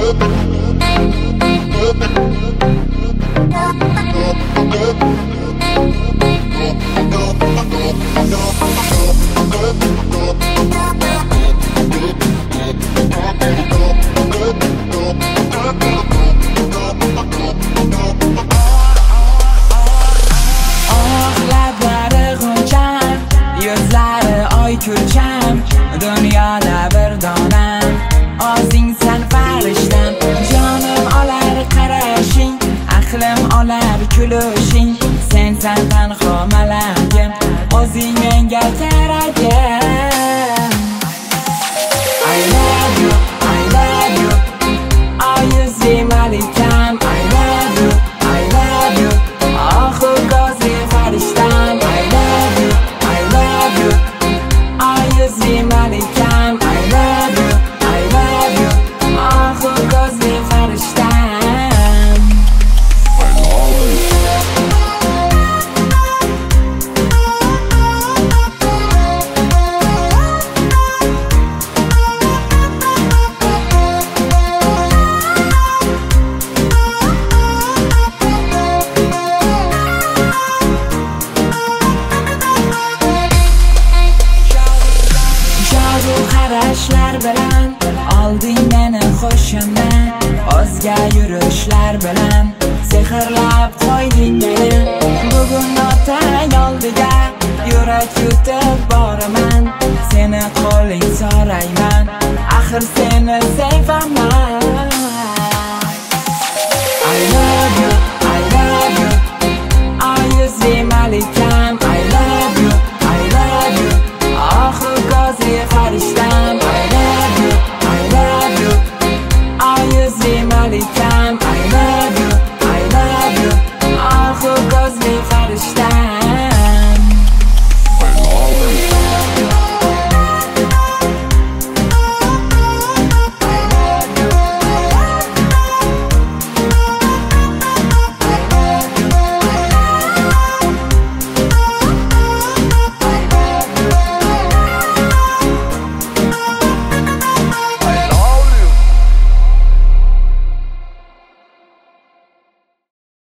Kulcam dunyoda bir donam ozing sen farishtam jonim olar qarashing aqlim olar kulishing sensan tanho malagim o'zing menga keragim I love you I love you oyuzi malikam I love you I love you oxu gozi farishtam I love you I love you oyuzi malikam I love you I love you oxu gozi farishtam qarashlar bilan olding meni qo'shimdan o'zga yurishlar bilan sehrlab qo'yding meni bugun otang oldiga yurak yutib boraman seni qo'ling so'rayman axir seni sevib